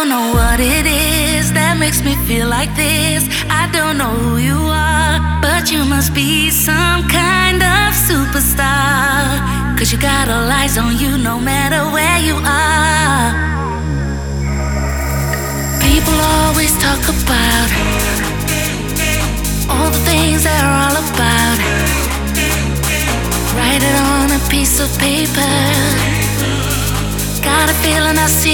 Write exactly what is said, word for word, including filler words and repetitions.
don't know what it is that makes me feel like this. I don't know who you are, but you must be some kind of superstar. Cause you got all eyes on you no matter where you are. People always talk about all the things they're all about. Write it on a piece of paper. Got a feeling I've